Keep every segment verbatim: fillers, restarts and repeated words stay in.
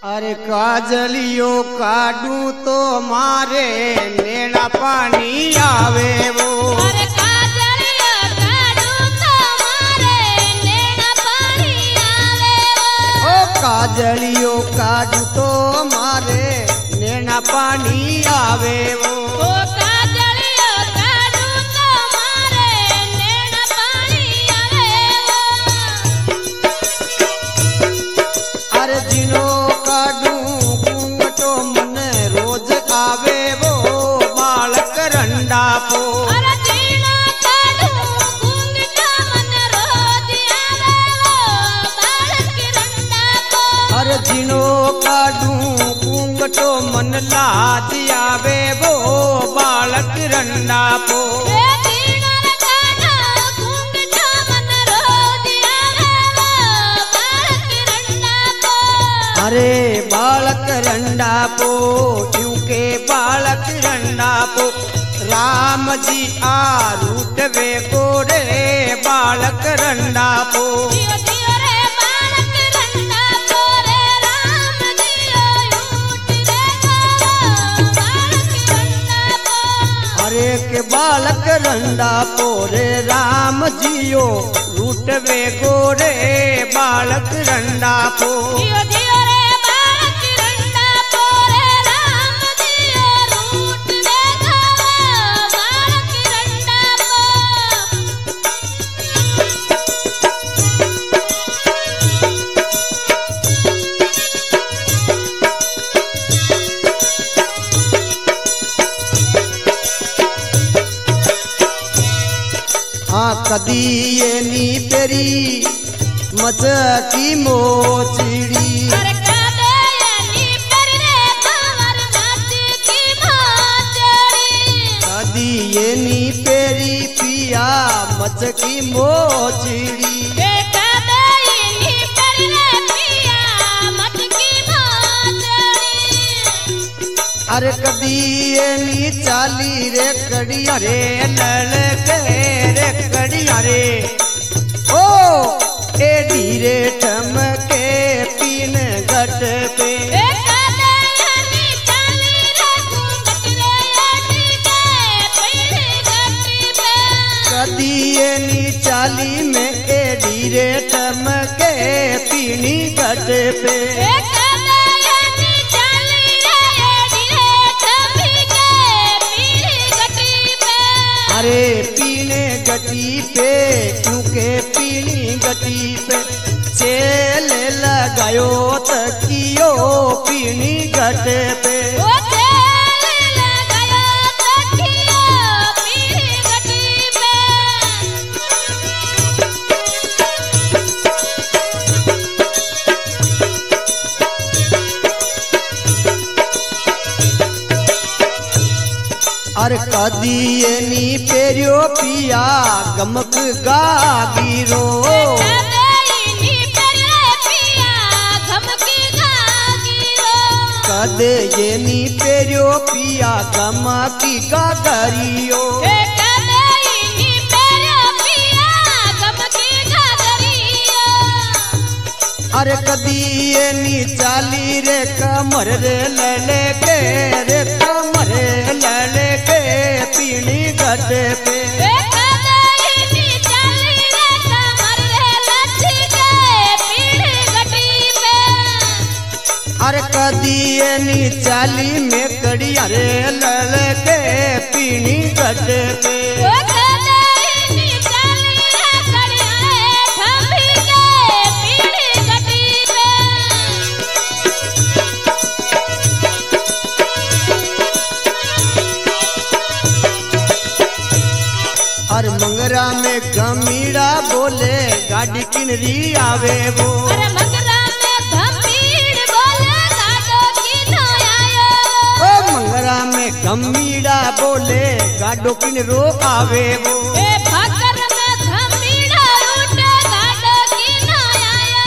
अरे काजलियो काडू तो मारे नेड़ा पानी आवे वो। अरे काजलियो काडू तो मारे नेड़ा पानी आवे वो। ओ काजलियो काडू तो मारे नेड़ा पानी आवे वो। ओ काजलियो काडू तो मारे नेड़ा पानी आवे वो। अरे जिनो काडू घूंघटो मन रोज आवे वो बालक रंडा पो। अरे जीना काडू घूंघटा मन रोज आवे वो बालक रंडा को। अरे जिनो काडू घूंघटो मन लाज आवे वो बालक रंडा पो। ए जीना काडू घूंघटा मन रोज आवे वो बालक रंडा को। अरे बालक रंडा पो क्योंकि बालक रंडा पो राम जी आ रूट वे गोरे बालक रंडा पो। जियो जियो रे बालक रंडा को रे राम जियो ऊट रे गो बालक रंडा को। अरे के बालक रंडा पो रे राम जियो रूट वे गोरे बालक रंडा पो। जियो जियो रे बालक रंडा को रे राम जियो ऊट रे गो बालक रंडा को। हाँ कदी ये नी पेरी मचकी मोचड़ी। अरे कादे नी पर रे भंवर नाच की मोचड़ी। कदी ये नी पेरी पिया मचकी मोचड़ी। ए कादे नी पर रे पिया मच की मोचड़ी। अरे कदी ये नी चाली रे कड़िया रे लड़के रे कड़िया रे ओ ए धीरे ठमके पीन घट पे। ए कादे नी चाली रे घूंघट रे अटी के पीढ़ी गटी पे। कदी ये नी चाली में ए धीरे ठमके पीनी घट पे। ए कादे नी चाली रे धीरे ठमी के पीढ़ी गटी पे। अरे पीने गटी पे क्योंकि पीनी गटी पे चेल लगायो तकियो पीनी घट पे। ओ चेल लगायो तकियो पीढ़ी गटी पे। अरे कदी ये नी पेरियो पिया गमक गागीरो। कादे नी पर रे पिया घमकी गागीरो। कदे ये नी पेरियो पिया गमकी गागरियो। ए कादे नी पर पिया घमकी गागरियो। अरे कदी ये नी चाली रे कमर रे लले के रे कमर लले के पीनी घट पे। ए कादे नी चाली रे कमर रे लच्छी के पीढ़ी गटी पे। अरे कदी ये नी चाली में कड़िया रे लले के पीनी घट पे। ओ कादे नी चाली रे कड़िया रे ठमी के पीढ़ी गटी पे। अरे मंगरा में गमीड़ा बोले गाड़ी किनरी आवे वो। अरे मंगरा में धमीड़ बोले गाडो किनो आयो। ओ मंगरा में गमीड़ा बोले गाडो किनरो आवे वो। ए भाकर में धमीड़ा रूटे गाडो किनो आयो।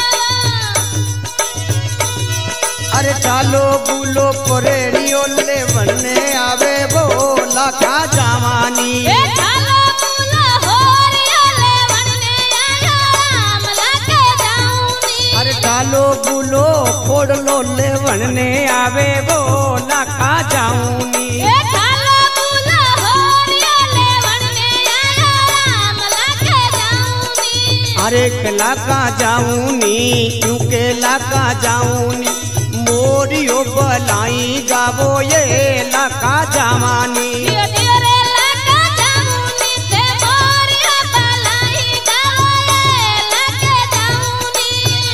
अरे चालो बुलो परेड़ियो ले बनने आवे वो लाखा जवानी। ए ढालो बुला होरिया ले वनने आयो राम लागे जाऊनी। अरे चालो बुलो फोड़ लो ले लेवण ने आवे वो लाका जाऊनी ए ठालो बुला होरिया लेवण ने आया राम लाके जाऊनी अरे के लाका जाऊनी क्योंकि लाका जाऊनी मोरियो बलाई गावो ये लाका जावानी दियो दियो रे लाका जाऊनी ते मोरिया बलाई गाओ ये लाके जाऊनी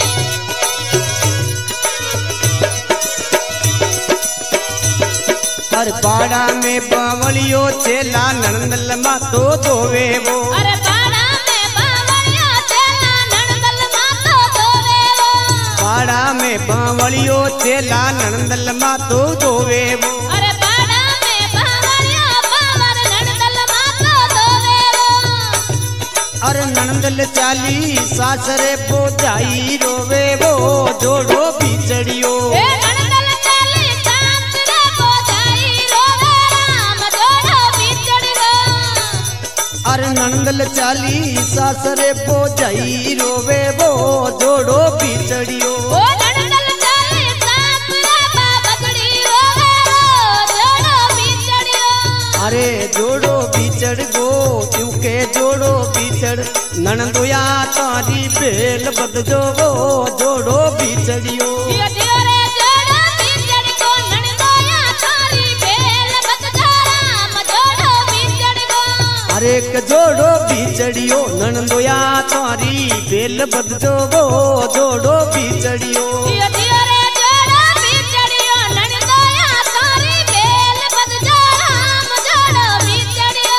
हर पाड़ा में बावलियो चेला नंदल मा तो दोवे वो अरे पाड़ा में बावलिया चेला नंदल मा तो दोवे वो पाड़ा में बावलियो चेला नंदल मा तो दोवे वो अरे पाड़ा में बावलिया बावर नंदल मा तो दोवे वो अरे नंदल चाली सासरे बोझाई रोवे वो जोड़ो बिचड़ियो ए नंदल चाली सांसरे बोझाई रोवे राम जोड़ो बिछड़ी वो अरे नंदल चाली सासरे बोझाई रोवे वो जोड़ो बिचड़ियो ओ नंदल चाली सांसरे बाबड़ी रोवे रो जोड़ो बिछड़ी वो अरे जोड़ो बिचड़ गो क्योंकि जोड़ो बिचड़ ननदोया तारी बेल बदजो वो जोड़ो बिचड़ियो दियो दियो रे जोड़ो बिछड़ी को नंदोया थारी बेल बत जा राम जोड़ो बिछड़ी को अरे क जोड़ो बिचड़ियो ननदोया तारी बेल बदजो वो जोड़ो बिचड़ियो दियो दियो रे जोड़ो बिछड़ियो नंदोया थारी बेल बत जा राम जोड़ो बिछड़ियो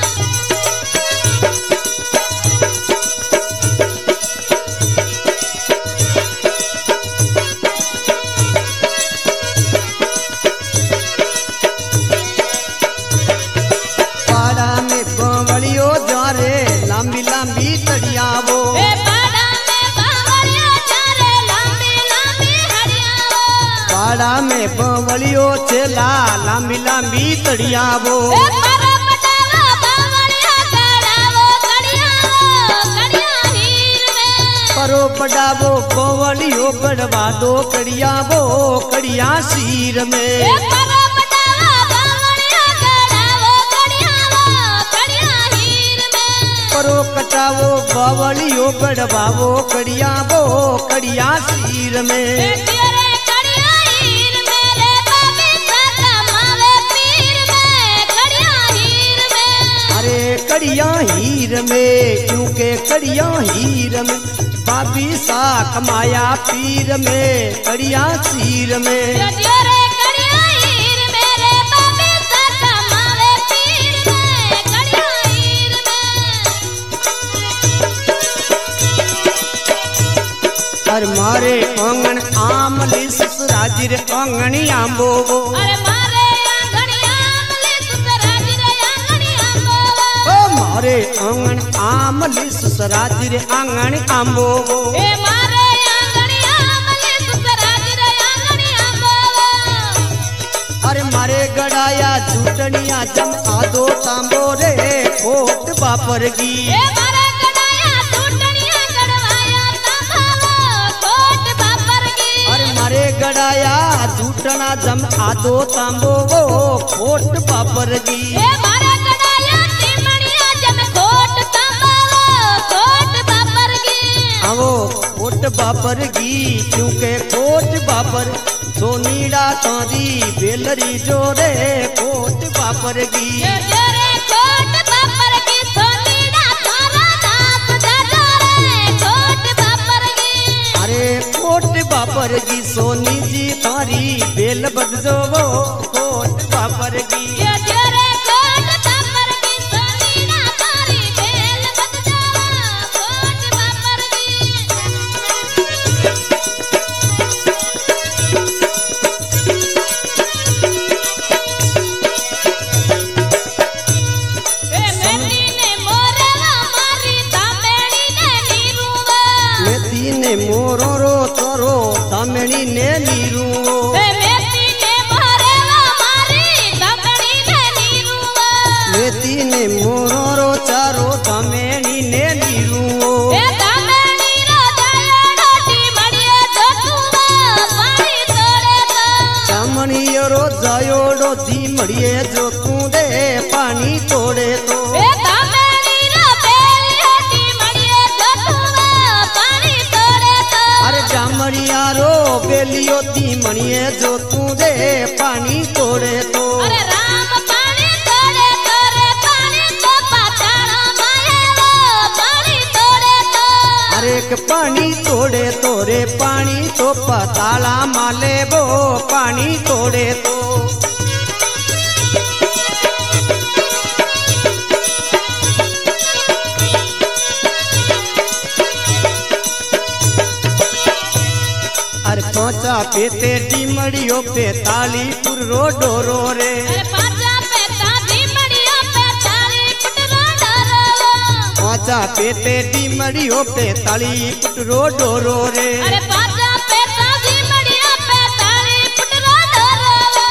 पाड़ा में बावलियो जा रे लांबी लांबी तड़िया वो ए पाड़ा में बावलिया चारे लांबी लांबी हरिया वो पाड़ा में बावलियो चेला लांबी लांबी तड़िया वो ए परो पटावा बावलिया गड़ावो कड़िया वो कड़िया हीर में परो पडावो बावलियो गड़वा दो कड़िया वो कड़िया सीर में ए परो पटावा बावलिया गड़ावो कड़िया वो कड़िया हीर में परो कटावो बावलियो गड़वावो कड़िया वो कड़िया सीर में दियो रे कड़िया हीर मेरे बाबी साका मावे पीर में कड़िया हीर में अरे कड़िया हीर में क्योंकि कड़िया हीर में बाबी सा कमाया पीर में कड़िया सीर में दियो दियो रे कड़िया हीर मेरे बाबी साका मावे पीर में कड़िया हीर में और मारे आंगन आमली ससुराजी रे आंगनी आंबो वो अरे मारे आंगणी आमले सुसराजी रे आंगणी आंबो ओ मारे आंगन आमली ससुराजी रे आंगनी आंबो वो ए मारे आंगणी आमले सुसराजी रे आंगणी आंबो अरे मारे गड़ाया झूठनिया जम आदो तांबो रे कोट बापर की ए मारे गड़ाया टूटनिया गड़वाया तांबावो कोट बापर की अरे मारे गड़ाया झूठना जम आदो तांबो वो कोट बापर की ए मारे गड़ाया टीमणिया जब कोट तांबावो कोट बापर की आवो कोट बापर की क्योंकि कोट बापर सोनीड़ा तारी बेलरी जोरे कोट बापर की दियो दियो रे कोट बापर की सोनीड़ा तारा नाथ जाजो रे कोट बापर की अरे कोट बापर की सोनी जी तारी बेल बदजो वो कोट बापर की दियो दियो रे कोट बापर की सोनीड़ा तारी बेल बत जावा कोट बापर की ए मेरी ने मोरवा मारी दामेड़ी ने नीरुवा मेथी ने मोरो रो तोरो तामेणी ने नीरू ए मेरी ने मोरवा मारी दामेड़ी दी मड़िए जो तू दे पानी तोड़े तो ए दामेली रो बेलियो दी मड़िए जो तू पानी तोड़े तो अरे जामड़िया रो बेलियो दी मड़िए जो तू दे पानी तोड़े तो अरे राम पानी तोड़े तोरे पानी तो पाताड़ा माये वो पानी तोड़े तो अरे के पानी तोड़े तोरे पानी तो पताला माले वो पानी तोड़े तो अरे पहुंचा पेते डिमड़ियो पे ताली पुर रो डोरो रे अरे पाचा पेता दी मड़ियो पे ताली पुटरो डरो पहुंचा पेते डिमड़ियो पे ताली पुट रो डोरो रे अरे पाचा पेता दी मड़ियो पे ताली पुटरो डरो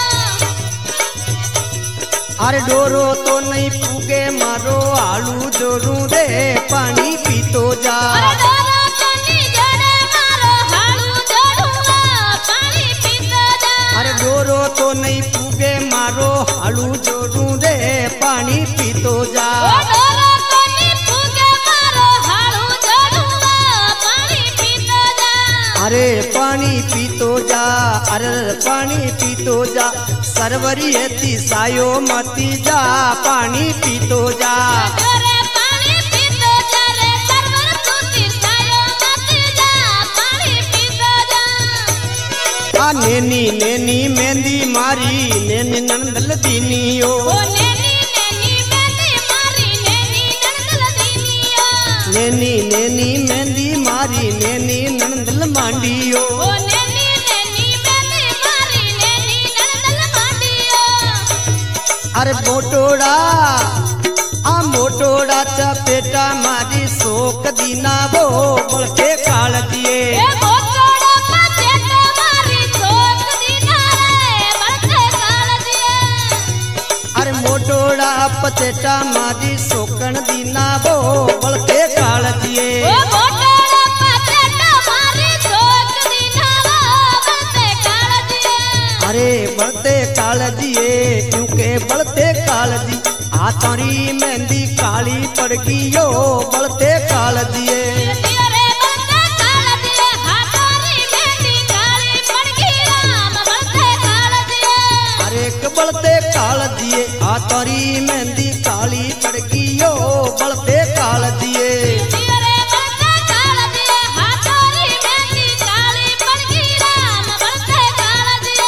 अरे डोरो तो नहीं पूगे मारो आलू जोरू रे पानी पीतो जा अरे डरो तो नी जड़े मारो हालू जोड़ूंगा पानी पीता जा अरे डोरो तो नहीं पूगे मारो आलू जोरू रे पानी पीतो जा ओ डरो तो नी फूके मारो हालू जोड़ूंगा पानी पीता जा अरे पानी पीतो जा अरे पानी पीतो जा सरवरी एती सायो मती जा पानी पीतो जा जोरे पानी पीतो जा रे सरवर तू तिरसायो मत जा पानी पीतो जा आ नेनी नेनी मेहंदी मारी नेनी नंदल दीनियो ओ नैनी नैनी मेहंदी मारी नैनी नंदल दीनियो नेनी नेनी मेहंदी मारी नेनी नंदल मांडियो ओ नैनी नैनी मेहंदी मारी नैनी नंदल मांडियो अरे मोटोड़ा आ मोटोड़ा चपेटा मारी शोक दीना वो बड़के काल दिए ए मोटोड़ा पाचे तो मारी सोक दीना रे बड़ते काल दिए अरे मोटोड़ा पचेटा मारी शोकन दीना वो बड़के काल दिए ओ मोटोड़ा पाचे तो मारी सोक दीना रे बड़ते काल दिए अरे बढ़ते काल दिए क्योंकि बढ़ते काल दी आ तारी मेहंदी काली पड़ गई यो बढ़ते काल दिए दियो रे बड़ते काल दिए हाथोरी मेहंदी काली पड़ गई राम बड़ते काल दिए अरे एक बढ़ते काल दिए आ तारी मेहंदी काली पड़ गई यो बढ़ते काल दिए दियो रे बड़ते काल दिए हाथोरी मेहंदी काली पड़ गई राम बड़ते काल दिए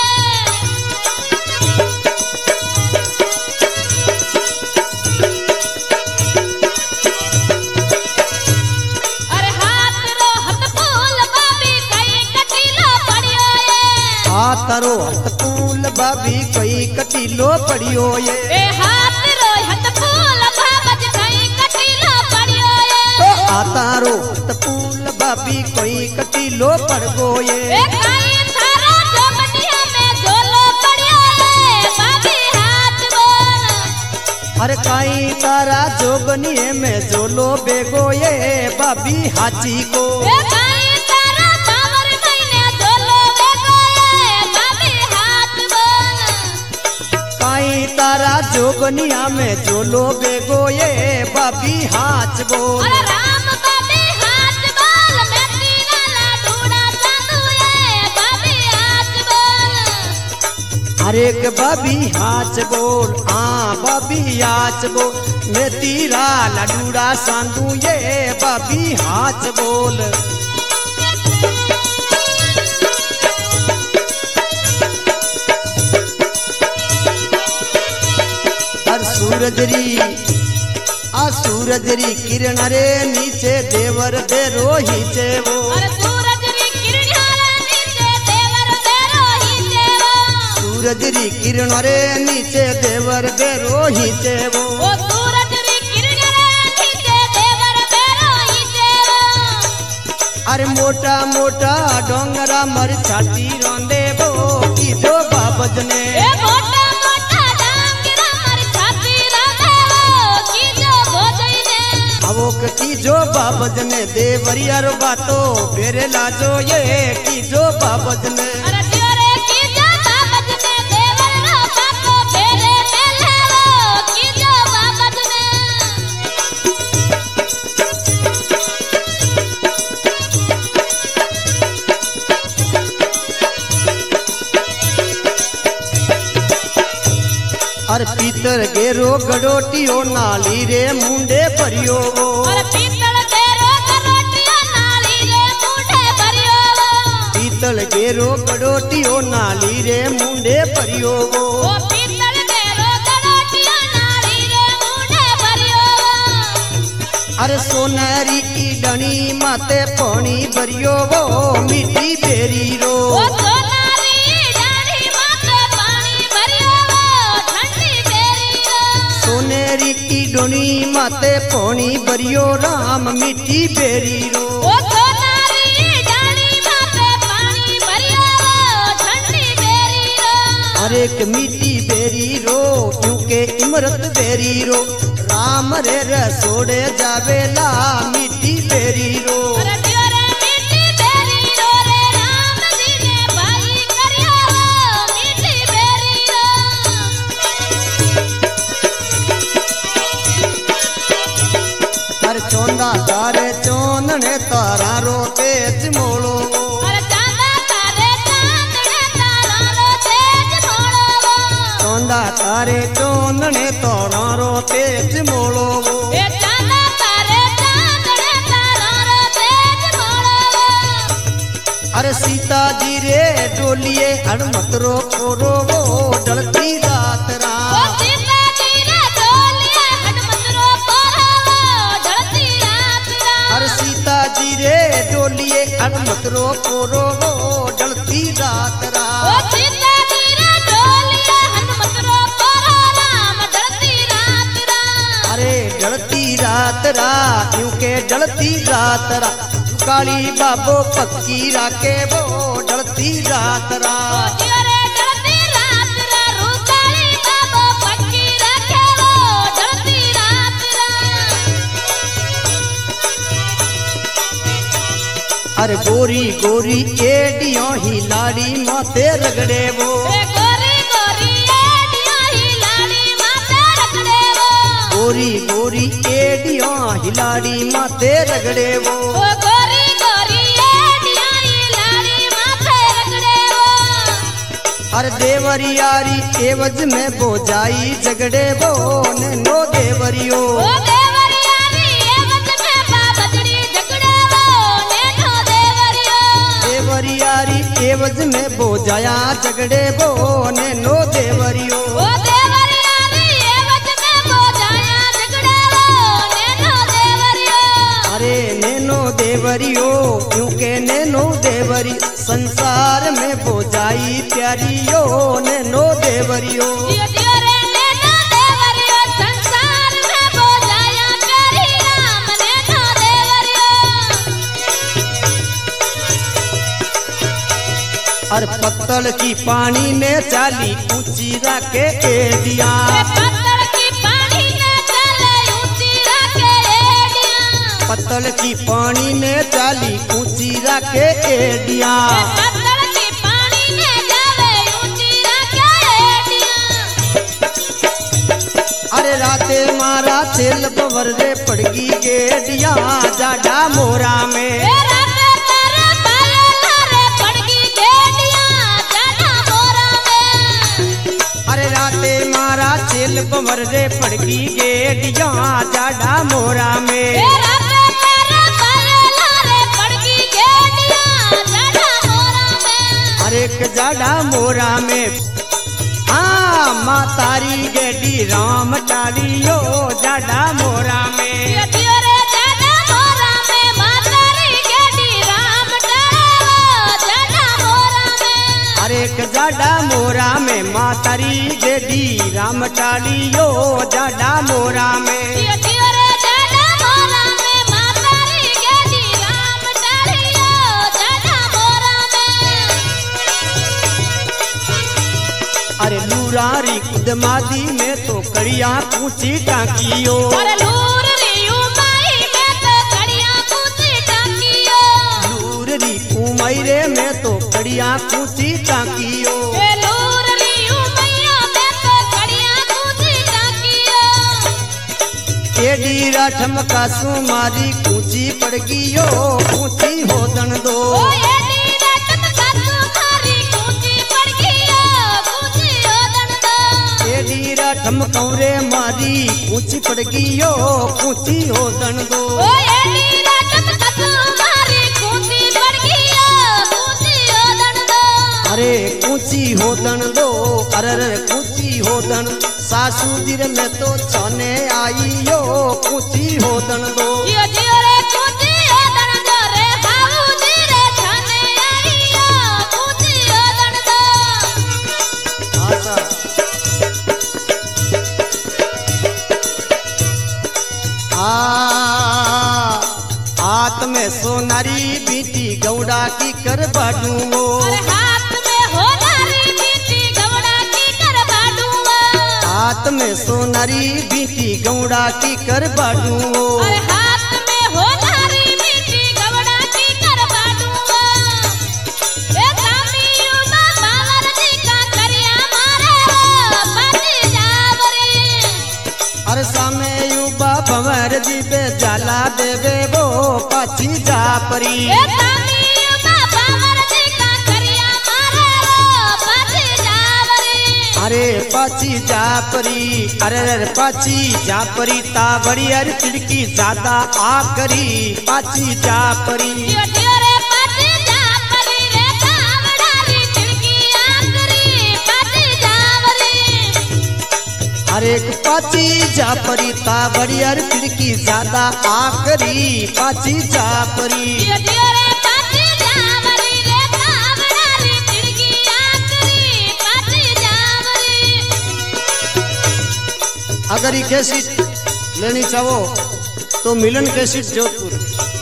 अरे हाथ रो हथ फूल बाबी कई कटीलो पड़ियो ये आ तारो हथपूल बाबी कोई कटीलो पड़ियो ये ए हाथ रो हथ फूल बाबज कई कटीलो पड़ियो तो ये आ तारो हथपूल बाबी कोई कटीलो पड़ गो ए ये कई थारा जमनिया में झोलो पड़ियो ये बाबी हाथ बोल अरे काई तारा जोगनिए में जोलो बेगो ये बाबी हाची को ए कई थारा सावर महीने झोलो बेगो ये बाबी हाथ बोल काई तारा जोगनिया में जोलो बेगो ये बाबी हाच बोल अरे राम बाबी हाथ बोल मेरी लाला ढूंढा चांदू ये बाबी हाथ बोल अरे के बाबी हाच बोल आ बाबी हाच बोल मैं तीरा लडूड़ा सांदू ये बाबी हाच बोल और सूरजरी आ सूरजरी किरण रे नीचे देवर दे रोही चे वो अरे सूरज री किरणारे नीचे देवर बेरो ही देवो सूरजरी किरण रे नीचे देवर दे रोही चे वो ओ सूरज री किरणारे नीचे देवर बेरो ही देवो अरे मोटा मोटा डोंगरा मर छाती रोंदे वो की जो बाबज ने ए मोटा मोटा डांगरा मर छाती राधे की जो भोजई ने आवो की जो बाबज ने देवरिया रो बातो बेरे लाजो ये की जो बाबज ने अरे दियोरे की जो बाबज ने देवर रो बातो अरे पीतर गेरो गडोटियो नाली रे मुंडे भरियो वो अरे पीतल गेरो गडोटियो नाली रे मुंडे भरियो वो पीतल गेरो गडोटियो नाली रे मुंडे भरियो वो ओ पीतल गेरो गडोटियो नाली रे मुंडे भरियो वो अरे सोनेरी की डणी माते पानी भरियो वो मीठी बेरी रो ओ सोनारी डाली माथे पानी भरियो वो ठंडी बेरी रो सोनेरी की डोनी माते पानी भरियो राम मीठी बेरी रो ओ सोनारी डाली माथे पानी भरियो वो ठंडी बेरी रो अरे एक मीठी बेरी रो क्योंकि इमरत बेरी रो राम रे रसोड़े जावेला मीठी बेरी रो अरे दियो रे मीठी बेरी रो रे राम जी ने भाई करियो वो मीठी बेरी रो हर चौंदा तारे चौंदने तारा रो तेज मोड़ो अरे चांदा तारे चांदने तारा रो तेज मोड़ो वो चौंदा तारे चौंदने तारा रो तेज मोड़ो ए चांदा तारे चांदने तारा रो तेज मोड़ो वो अरे सीता जी रे डोलिए हनुमत रो कोरो वो डलती रात ओ रात सीता जी रे डोलिए हनुमत रो कोरो वो ढलती रात रात अरे सीता जी रे डोलिए हनुमत रो कोरो वो डलती रात ओ रात सीता जी रे डोलिए हनुमत रो कोरो राम ढलती रात रात अरे डलती रात रात क्योंकि डलती रात रात काली बाबो पक्की राके वो डलती रात ओ रात दियो रे ढलती रात रा रूकाली बाबो पक्की रखे वो ढलती रात रा अरे गोरी गोरी एडियो ही लाड़ी माते रगड़े वो ए गोरी गोरी एडियो ही लाड़ी माथे रगड़े वो गोरी गोरी एडियो ही लाड़ी माते रगड़े वो ओ गोरी गोरी एडियो ही लाड़ी माथे रगड़े वो अरे देवरियारी एवज में बोजाई झगड़े वो नो देवरियो ओ देवरियारी एवज में बाबजड़ी झगड़े वो नैनो देवरियो देवरियारी एवज में बोजाया झगड़े वो नो देवरियो ओ देवरियारी एवज में बोजाया झगड़े वो नैनो देवरियो अरे नैनो देवरियो क्योंकि नैनो देवरी संसार में बोजाई प्यारियो नैनो देवरियो दियो दियो रे नैनो देवरियो संसार में बोजाया प्यारी राम नैनो देवरियो अरे पत्तल की पानी में चाली ऊंची राके एडिया ए पत्थर की पानी में चले ऊंची रखे एडियां पत्तल की पानी में चाली ऊंची राके एडिया पत्थर की पानी में जावे ऊंची रखे एडियां अरे राते मारा चेल बवर रे पड़गी गेडिया जाडा मोरा में ए राते तेरे पाले लारे पड़गी गेडियां जाना मोरा में अरे राते मारा चेल बवर रे पड़गी गेडिया जाडा मोरा ए में राते तेरे पाले लारे पड़गी गेडियां जाना मोरा में अरे एक जाडा मोरा में हाँ माँ तारी गेडी राम टालियो जाडा मोरा में दियो दियो रे जाना मोरा में मातारी गेडी राम डालो जाना मोरा में अरे एक जाडा मोरा में माँ तारी गेडी राम टालियो जाडा मोरा में दियो दियो रे जाना मोरा में मातारी गेडी राम डालियो जाना मोरा में अरे लूरारी कुदमादी में तो कड़िया पूछी टाकियो अरे लूर रियू माई में तो कड़िया पूछी टाकियो लूररी कुमाइरे में तो कड़िया पूछी टाकियो ए लूर रियू मैया में तो कड़िया पूछी टाकियो एडी राठम का सुमारी कूची पड़ गियो कूची होदन दो ओ एडी रतन का तुम्हारी कूची पड़ गई ओ कूची ओदन दो एडी राठम चमकौ रे मारी ऊंची पड़ गई यो ऊंची हो दन दो। ओ एडी रात कसू मारी कूची पड़ गई कूची हो दन दो। अरे ऊंची हो दन दो अरे रे ऊंची हो दन सासू जीर में तो छने आई यो ऊंची हो दन दो। जियो जियो रे कूची हो दन दो रे हाऊ जी रे छने आई यो कूची हो दन दो। आशा आ हाथ में सोनारी बीटी गौड़ा की कर बाडू वो। अरे हाथ में हो नारी बीटी गौड़ा की कर बाडू वो। हाथ में सोनारी बीटी गौड़ा की कर बाडू वो। अरे हाथ में हो नारी बीटी गौड़ा की कर बाडू वो। ए कामियो मा बावर जी का करिया मारे हो पाती जावरी। अरे सामे युवा भंवर जी बे जाला देवे वो पाची जा परी। ए कामियो मा बावर जी का करिया मारे हो पाती जावरी। अरे पाची जा परी अरे रे पाची जा परी ता बड़ी अरे तिड़की ज्यादा आ करी पाची जा परी। जियो जियो रे पाती जावरी रे कावड़ारी तिड़की आकरी पाती जावरी। अरे एक पाची जा परी ता बड़ी अरे तिड़की ज्यादा आ करी पाची जा परी। जियो जियो रे पाती जावरी रे कावड़ारी तिड़की आकरी पाती जावरी। अगर ये कैसेट लेनी चाहो तो मिलन कैसेट जोधपुर।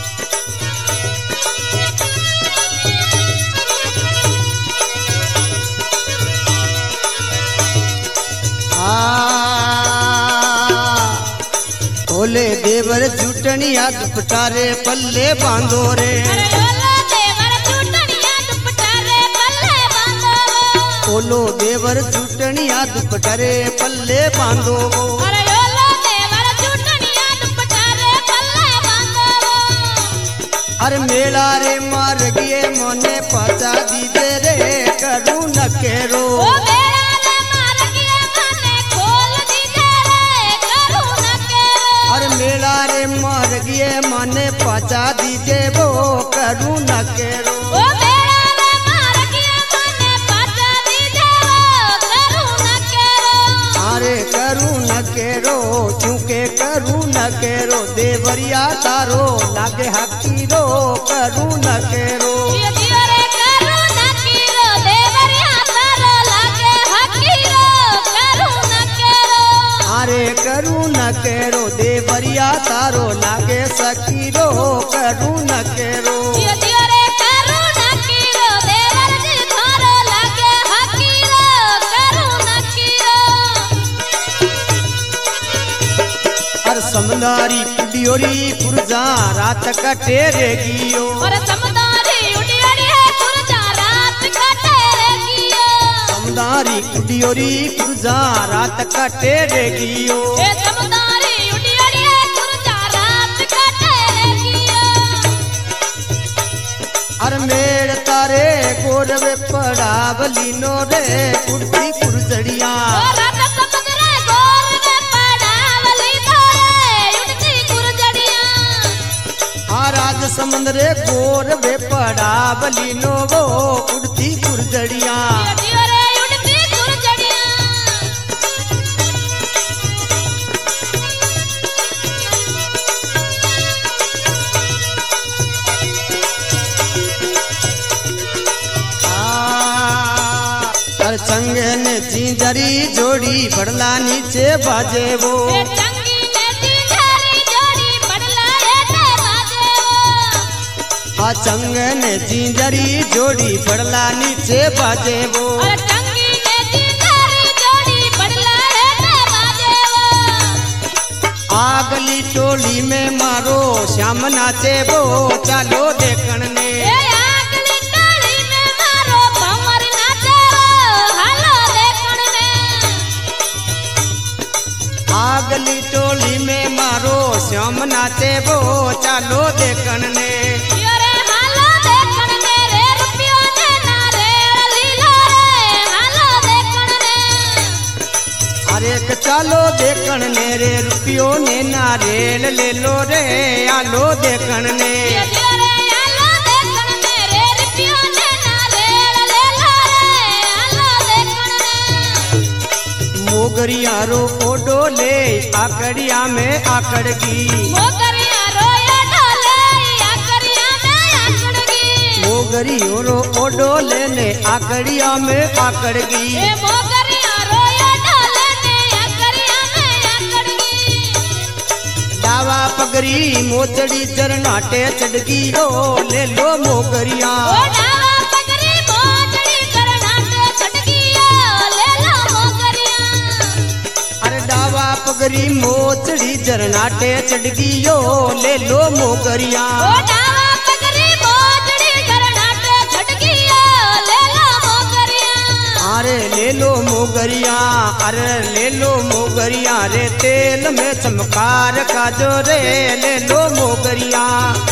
भोले देवर झूठनिया दुपटारे पल्ले बांधो रे। अरे ओलो देवर चूटनिया दुपट्टा रे पल्ले बांधो। बोलो देवर झूठनिया दुपटारे पल्ले बांधो। अरे ओलो देवर चूटनिया दुपट्टा रे पल्ले बांधो। अरे मेला रे मार गिए मोने पचा दीजे रे करू न केरो। ओ मेरा ने मार गिए मने खोल दीजे रे करू न केरो। अरे मेला रे मार गिए मोने पचा दीजे वो करू न केरो। ओ मेरा ने मार गिए मने पाचा दीजे रो करू न केरो। अरे करू न केरो चूके करू न केरो देवरिया तारो लागे हकीरो करू न केरो। जियो जियो रे करू न कीरो देवरिया तारो लागे हकीरो करू न केरो। अरे करू न केरो देवरिया तारो लागे सकीरो करू न केरो। जियो जियो रे करू न कीरो देवर जी थारो लागे हकीरो करू न कीरो। अरे समंदारी कुडियोरी पुरजा रात कटे रे गियो। और समुदारी उडियाड़ी है पुरजा रात कटे रे गियो। समंदारी कुडियोरी पुरजा रात कटे रे गियो। ए समुदारी उडियाड़ी है पुरजा रात कटे रे गियो। अरे मेड़ तारे गोरवे पड़ा बलीनो रे कुर्ती कुरजड़िया। ओ रात समुद्रे गोर में पड़ावली धोरे उड़ती गुरजड़िया। आ राज समुद्रे गोरवे पड़ा बलीनो वो उड़ती कुरजड़िया। जियो जियो रे उड़ती गुरजड़िया। आ अरे चंगे ने जिंजरी जोड़ी बड़ला नीचे बाजे वो। ए चंगी ने तिजरी जोड़ी पड़ला हेठे बाजे वो। आ चंगे ने जिंजरी जोड़ी बड़ला नीचे बाजे वो। और चंगी ने तिजरी जोड़ी पड़ला हेठे बाजे वो। आगली टोली में मारो श्याम नाचे वो चालो देखण ने। ए आगली टोली में मारो भंवर नाचे वो हालो देखण ने। आगली टोली में मारो श्याम नाचे वो चालो देखण ने। जियो रे हालो देखण ने रे रुपयो ने ना रे लीलो रे हालो देखण ने। अरे अरे क चालो देखण ने रे रुपयो ने नारियल ले लो रे आलो देखण ने जियो जियो रे आलो देखण ने रे रुपयो ने नारियल ले लो रे आलो देखण ने मोगरिया रो ओडो ले आकड़िया में आकड़गी मोगरिया रोया ढोले आकड़िया में आकड़गी मोगरियो रो ओडो ले ने आकड़िया में आकड़गी ए मोगरिया रोया ढोले ने आकड़िया में आकड़गी डावा पगरी मोचड़ी जरनाटे चढ़गी रो ले लो मोगरिया ओ डावा पगरी मोचड़ी जरनाटे चढ़गी ले लो मोगरिया अरे डावा पगरी मोचड़ी जरनाटे चढ़गी यो ले लो मोगरिया ओ डावा पगरी मोचड़ी जरनाटे चढ़गी ले लो मोगरिया अरे ले लो मोगरिया अरे ले लो मोगरिया रे तेल में चमकार का जो रे ले लो मोगरिया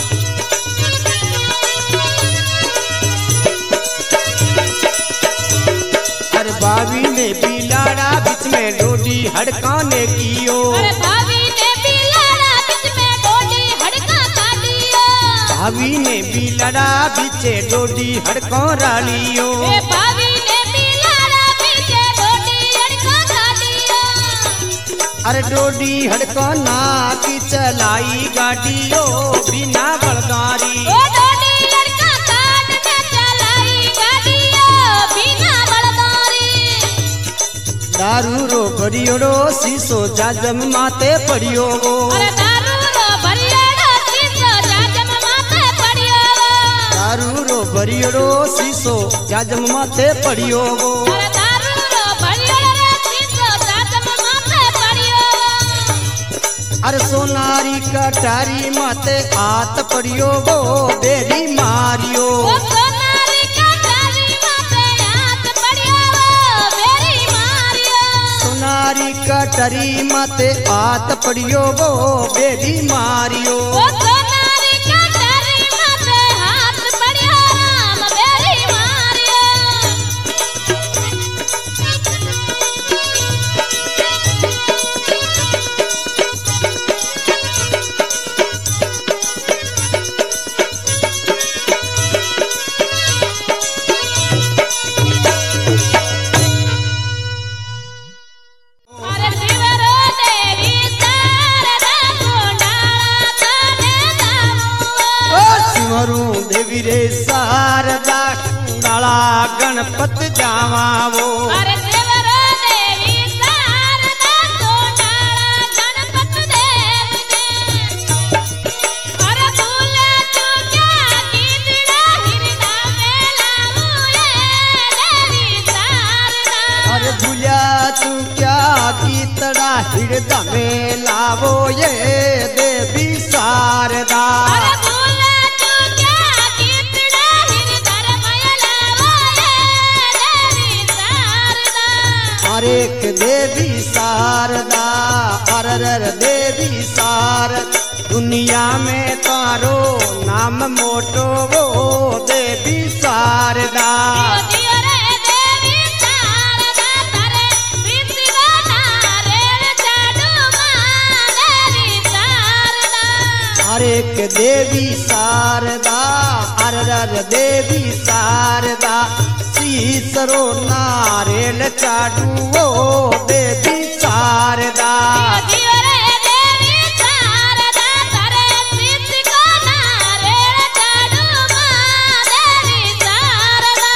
अरे बावी ने बिलाड़ा बीच में डोडी हड़काने कियो अरे भाभी ने बिलाड़ा बीच में डोडी हड़का काटियो भावी ने बिलाड़ा बीच डोडी हड़का रालियो ए भाभी ने बिलाड़ा बीच डोडी हड़का काटियो अरे डोडी हड़का ना की चलाई गाड़ियो बिना बलदारी ओ डोडी लड़का काट के चलाई गाड़ियो बिना बलदारी दारू रो भरियोड़ो शीशो जाजम माते पड़ियो वो अरे दारू रो भरियोड़ो शीशो जाजम माथे पड़ियो दारू रो भरियोड़ो शीशो जाजम माते पड़ियो वो अरे दारू रो भरियोड़ो शीशो जाजम माथे पड़ियो अरे सोनारी कटारी माते हाथ पड़ियो वो बेरी मारियो ओ सोनारी कटारी माथे हाथ पड़ियो बेरी मारियो सोनारी कटारी माते हाथ पड़ियो वो बेरी मारियो ओ सोनारी कटारी माथे हाथ पड़ियो राम बेरी मारियो अरे शिवरो देवी शारदा गोंडाळा काने जावो ओ सिमरू देवी रे शारदा काला गणपत जावावो अरे शिवरो देवी शारदा गोंडाळा गणपत देव ने अरे भूले चुक्या कीतड़ा हिरदा में लावू ये देवी शारदा अरे भूलिया तू क्या कीतड़ा हृदय में लावो ये देवी शारदा अरे भूले चुक्या कीतड़ा हिरदा में लावू ये देवी शारदा अरे एक देवी शारदा अरर देवी शारद दुनिया में तारो नाम मोटो वो देवी शारदा जियो रे देवी शारदा तारे सिद्धिवा नारेल चाडू मां देवी शारदा अरे एक देवी शारदा अरर देवी शारदा सीसरो नारेल चाडू वो देवी शारदा जियो रे देवी शारदा तारे सिद्धिवा नारेल चाडू मां देवी शारदा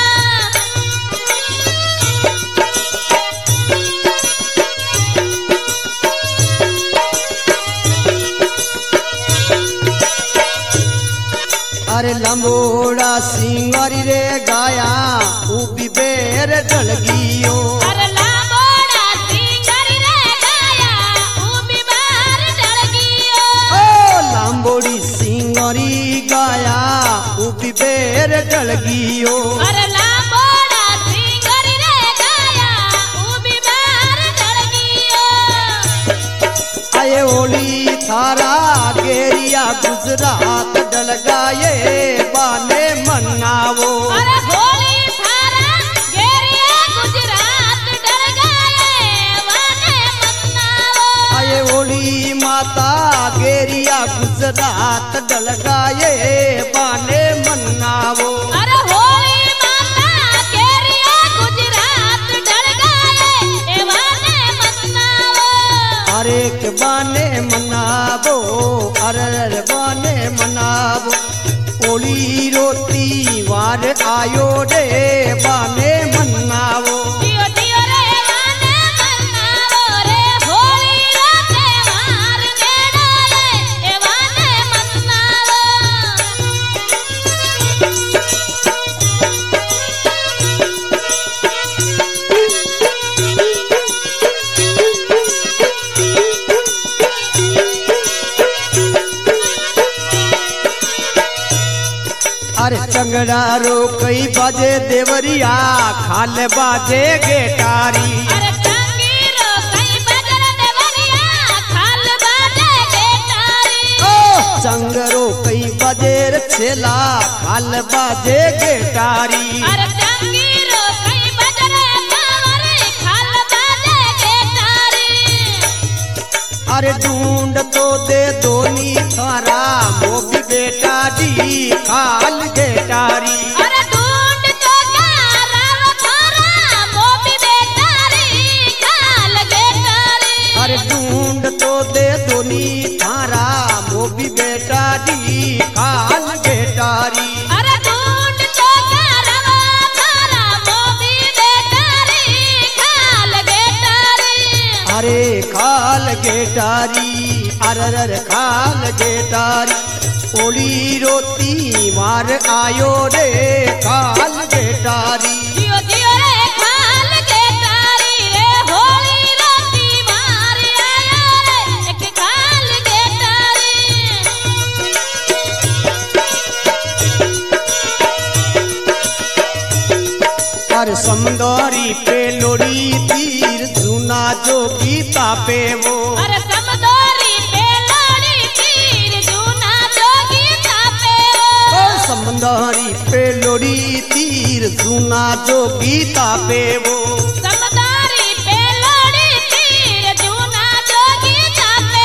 अरे लंबोड़ा सिंगारी रे गाया ऊबी बेर ढलगियो अरे लांबोड़ा सिंगर रे गाया ऊबी बार डल गियो ओ लांबोड़ी सिंगारी गाया ऊबी बेर ढलगियो अरे लांबोड़ा सिंगर रे गाया ऊबी बार डल गियो आए ओली थारा गेरिया गुजरात डल गाये बाने मनावो अरे होली थारा गेरिया गुजरात डल गए वाने रात डल गाये बाने मनावो। अरे होली माता केरिया गुजरात डर गए एवाने मनावो। अरे के बाने मनावो अरे बाने मनावो। ओली रोटी वार आयो रे बाने मनावो। जियो जियो रे वाने मनावो रे होली रो त्योहार नेड़ो रे एवाने मनावो। अरे चंगड़ा रो कई बाजे देवरिया खाल बाजे गेटारी। अरे चंगीरो कई बजर देवरिया खाल बाजे गेटारी। ओ चंगरो कई बाजे रे छेला खाल बाजे गेटारी। अरे चंगीरो कई बजर कांवरी खाल बाजे गेटारी। अरे ढूंढ तो दे दोनी थारा मोबी बेटा दी खाल गेटारी। अरे ढूंढ तो राव थारा मोबी बेटारी खाल गेटारी। अरे ढूंढ तो दे दोनी थारा मोबी बेटा दी खाल गेटारी। अरे ढूंढ तो राव थारा मोबी बेटारी खाल गेटारी। अरे खाल गेटारी अरर खाल गेटारी। ओली रोटी मार आयो रे खाल गेटारी। जियो जियो रे खाल गेटारी रे होली रोटी मार आयो रे एक खाल गेटारी। अरे समदौरी पे लोड़ी तीर जूना जो गीता पे वो। अरे समदौरी पे लोड़ी तीर जूना जोगी तापे ओ ओ। समदौरी पे लोड़ी तीर जूना जो गीता पे वो। समदौरी पे लोड़ी तीर जूना जोगी तापे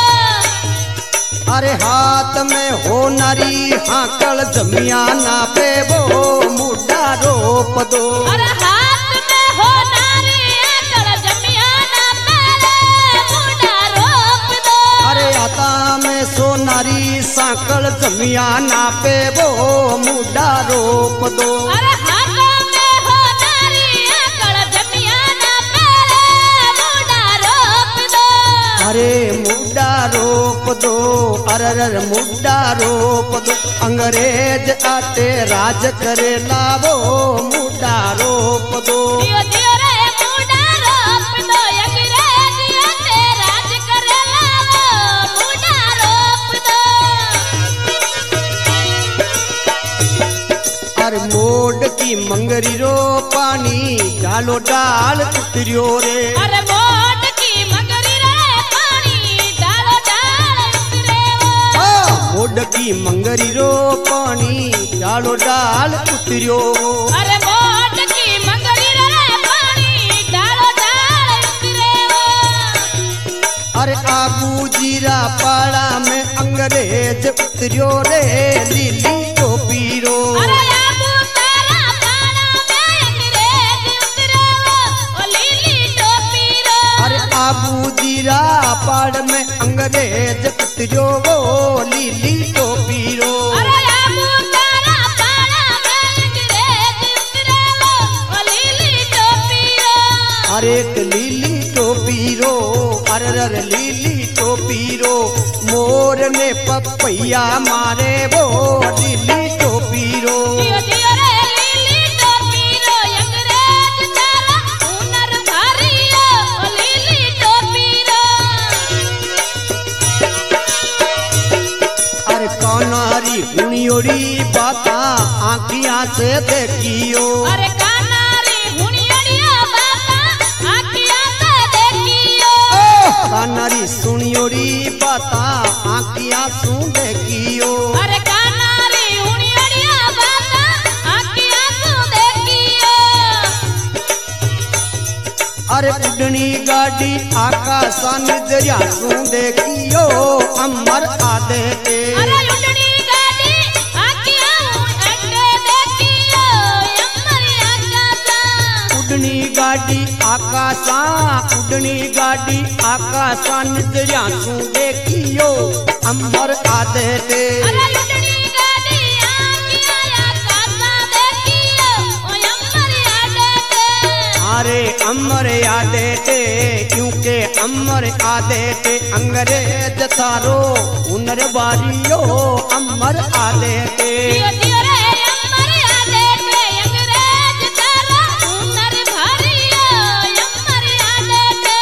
ओ। अरे हाथ में हो नारी हाकल जमियाना पे वो मुड्डा रोप दो। अरे हाथ में हो नारी अकड़ जमियाना पेरे मुंडा रोप दो। अरे आता में सोनारी साकल जमियाना पे वो मुड्डा रोप दो। अरे हाथों में हो नारी अकड़ जमियाना पेरे मुंडा रोप दो। अरे मुड्डा रोप दो अरर मुड्डा रोप दो। अंग्रेज आते राज करे लावो मुड्डा रोप दो। जियो जियो रे मुंडा रोप दो अंग्रेजियों से राज करे लावो मुंडा रोप दो। अरे मोड की मंगरी रो पानी डालो डाल उतरियो रे। अरे मोट की मगरी रे पानी डालो डाल उतरे वो। हाँ, मोड की मंगरी रो पानी डालो डाल उतरियो। अरे मोट की मगरी रे पानी डालो डाल उतरे वो। अरे आबू जीरा पाड़ा में अंग्रेज उतरियो रे लीली टोपी रो। अरे आबू तारा पाड़ा में अंग्रेज उतरे वो ओ लीली टोपी रो। अरे आबू जीरा पाड़ में अंग्रेज उतरियो वो लीली टोपी रो। अरे आबू तारा पाड़ा में अंग्रेज उतरे वो ओ लीली टोपी रो। अरे एक लीली टोपी रो अरर लीली टोपी रो। मोर ने पपैया मारे वो लीली टोपी रो। जियो जियो रे लीली टोपी रो अंग्रेज तारा हुनर भारियो ओ लीली टोपी रो। अरे कौनारी हुनियोड़ी बाता आँखियाँ से देखियो। अरे कानारी हुनियड़िया बाता आखियां से देखियो। कानारी सुनियोड़ी बाता आँखियाँ सू देखियो। अरे कानारी हुनियड़िया बाता आखियां से देखियो। अरे उड़नी गाड़ी आकाशान दरिया सू देखियो अमर आदे ते अरे उड़नी गाड़ी आकिया अड्डे देखियो अमर आकाशा उड़नी गाड़ी आकाशा उड़नी गाड़ी आकाशान दरिया सू देखियो अमर आदे ते अरे उड़नी गाड़ी आकिया आकाशा देखियो अमर आदे ते अरे अमर आदे ते क्योंकि अमर आदे ते अंग्रेज थारो हुनर बारियो अमर आदे ते दियो दियो रे अमर आदे ते अंग्रेज तारा हुनर भारियो अमर आदे ते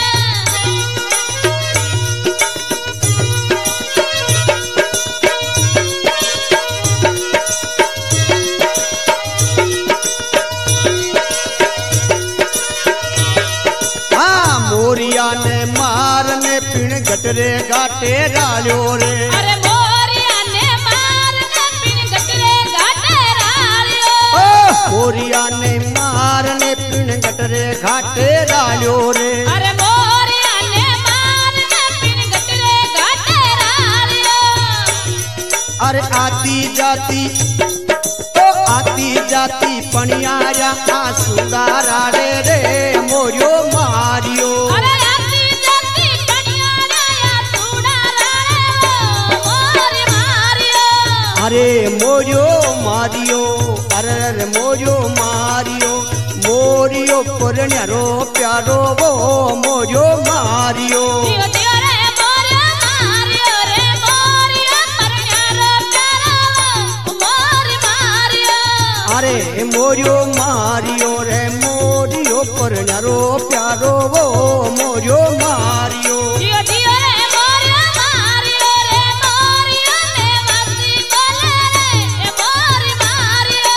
हाँ मोरिया ने मारने पिण गटरे घाटे डालो रे अरे मोरिया ने मारने पिन गटरे घाटे रालियो ओ मोरिया ने मारने पिण गटरे घाटे डालो रे अरे मोरिया ने मारने पिन गटरे घाटे रालियो अरे आती जाती ओ आती जाती पनियारा आसूदा राड़े रे मोरियो मारियो अरे आती जाती कनियारा या तूड़ा राड़े मोरी मारियो अरे मोरियो मारियो अरे अरे मोरियो मारियो मोरियो पुरण्यरो प्यारो वो मोरियो मारियो दियो दियो रे मोरिया मारियो रे मोरिया परण्यारो प्यारो मोरी मारियो अरे मोरियो मारियो रे मोरियो पुरण्यरो प्यारो वो मोरियो मारियो दियो दियो रे मोरिया मारियो रे मोरिया ने वासी बोले रे मोरी मारियो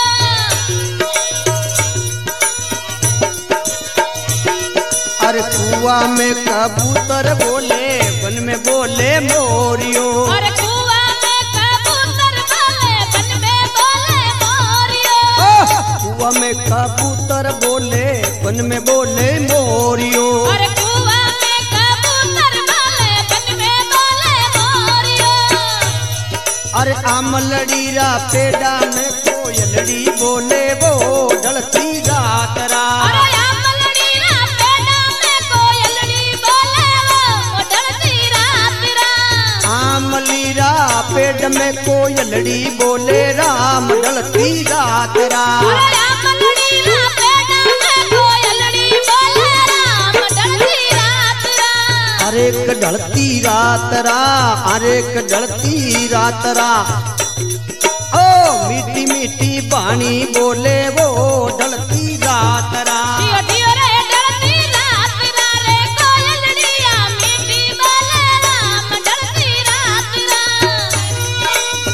अरे कुआ में कबूतर बोले वन में बोले मोरियो और कुआ में कबूतर बोले बन में बोले मोरियो कुआ में कबूतर बोले वन में बोले मोरियो और कुआ में कबूतर बोले बन में बोले मोरियो अरे आमलड़ी रा पेड़ा में कोयलड़ी बोले वो ढलती रात रा अरे आमलड़ी ना पेड़ा में कोयलड़ी बोले वो ढलती रात रा आमली रा पेड़ में कोयलड़ी बोले राम ढलती रात रा अरे आमलड़ी ना पेड़ा में कोयलड़ी बोले राम ढलती रात रा अरे एक ढलती रात रा अरे एक ढलती रात रा ओ मीठी मीठी बाणी बोले वो ढलती रात रा दियो दियो रे ढलती रात रा रे कोयलड़िया मीठी बोले राम ढलती रात रा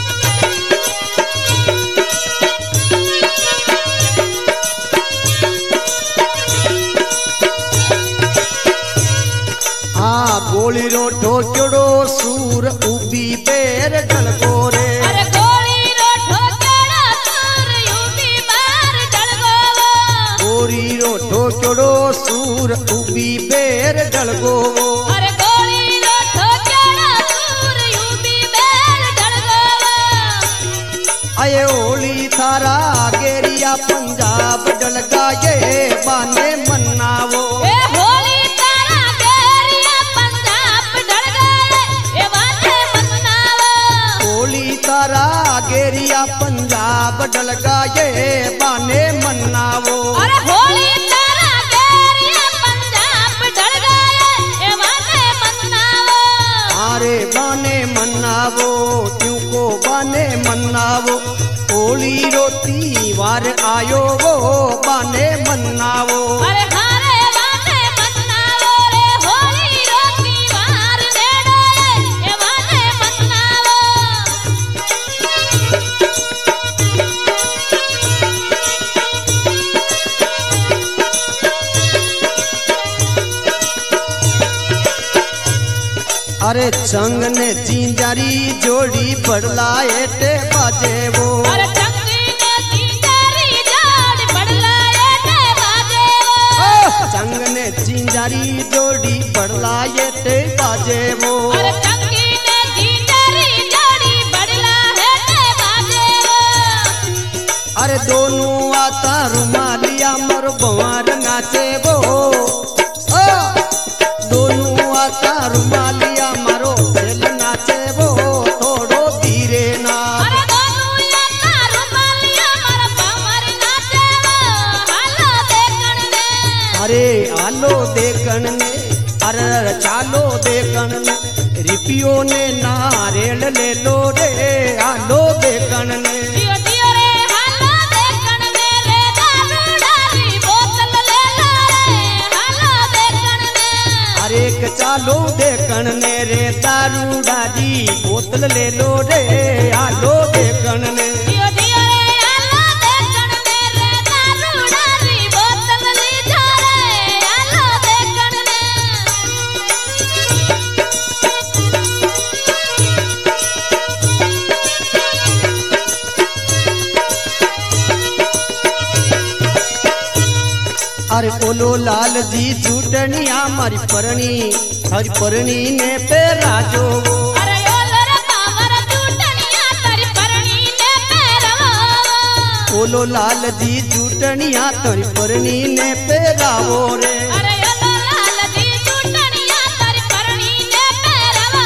हाँ गोली रो ठोकड़ो सूर उबी पैर ढलको रे अरे गोली रो ठोकड़ा सूर यूपी बार ढलगो गोरी रो ठोकड़ो सूर उबी पैर ढलको अरे गोली रो ठोकड़ा सूर यूपी बार ढलगो अये ओली थारा गेरिया पंजाब ढलगा ये बाने मन्नावो ए होली तारा गेरिया पंजाब ढल गए ए वाले मनावो ओली तारा गेरिया पंजाब ढलगा ये बाने मन्नावो अरे होली तारा गेरिया पंजाब ढल गए ए वाले मनावो आरे बाने मन्नावो क्यों को बाने मन्नावो ओली रोती वार आयो वो बाने मन्नावो अरे हारे वाले मनावो रे होली रोटी वार नेड़ो ए वाले मनावो अरे चंग ने जिंजारी जोड़ी बड़लाए ते बाजे वो अरे चंगी ने जिंजारी जोड़ बड़लाए ते बाजे वो चंग ने चिंजारी जोड़ी बड़ला ये ते बाजे वो अरे चंगी ने जिंदरी जोड़ी बड़ला है ते बाजे वो अरे दोनों आता रुमालिया मर बवार नाचे वो ओ दोनों आता रुमालिया मारो दिल नाचे वो थोड़ो धीरे ना अरे दोनों आता रुमालिया मर बवार नाचे वो हालो देखण ने अरे आलो देखण ने अरे चालो देखण ने रिपियो ने नारेल ले लो रे आलो देखण ने दियो दियो रे हालो देखण ने रे दारू डाली बोतल ले लो रे हालो देखण ने अरे एक चालो देखण ने रे दारू डाली बोतल ले लो रे आलो देखण ने दियो दियो रे हालो देखण ने रे दारू डाली बोतल ली जा रे हालो देखण ने अरे बोलो लाल जी चूटनिया मारी परणी हरी परणी ने पेरा जो अरे ओलो रे पावर चूटनिया तारी परणी ने पेरवा बोलो लाल जी चूटनिया तारी परणी ने पेरावो रे अरे ओलो लाल जी चूटनिया तारी परणी ने पेरवा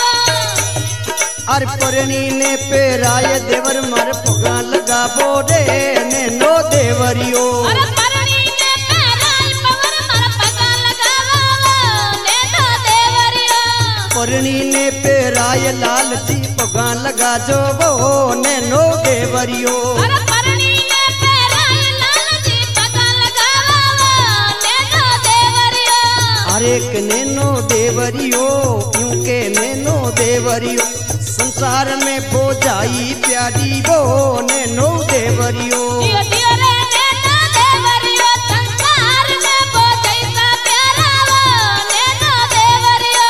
अरे परणी ने पेराए देवर मार पगा लगावो रे ने नो देवरियो अरे परणी ने पेराई पवर मर पगा लगावा ने नो देवरियो परणी ने पेराए लाल जी पगा लगा जो वो ने नो देवरियो अरे परणी ने पेराई लाल जी पगा लगावा ने नो देवरियो अरे एक नैनो देवरियो क्यों के नैनो देवरियो संसार में हो जाई प्यारी वो नैनो देवरियो दियो दियो रे नैनो देवरियो संसार में वो जैसा प्यारा वो नैनो देवरियो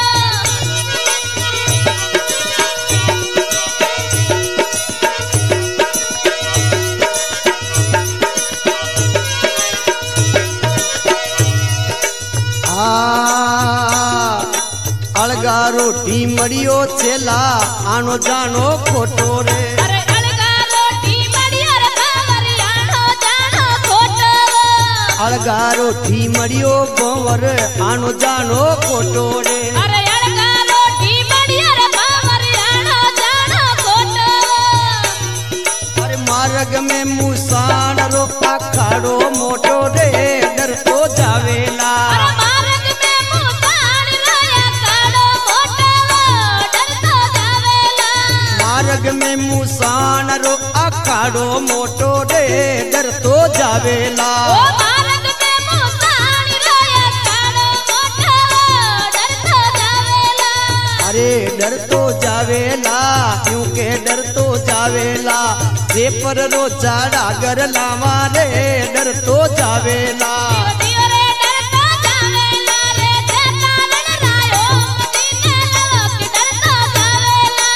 आ अलगा रोटी मड़ियो चेला आनो जानो खोटो रे अरे अलगा रोटी मड़ियो रे बावरियानो जानो खोटो अलगा रोटी मड़ियो गोवर आनो जानो खोटो रे अरे अलगा रोटी मड़ियो रे बावरियानो जानो खोटो अरे मार्ग में मुसान रो अखाड़ो मोटो रे डर तो जावेला अरे मार्ग में मुसान रोया काड़ो मोटो डर तो जावेला मार्ग में मुसान रो अखाड़ो मोटो रे डर तो जावेला ओ मार्ग में मुसान रोया काड़ो मोटो डर तो जावेला अरे डर तो जावेला क्योंकि डर तो जावेला जे पर रोजा डागर लावा रे डर तो जावेला दियो दियो रे डर तो जावेला रे जे तारण रायो मदीने लव की डर तो जावेला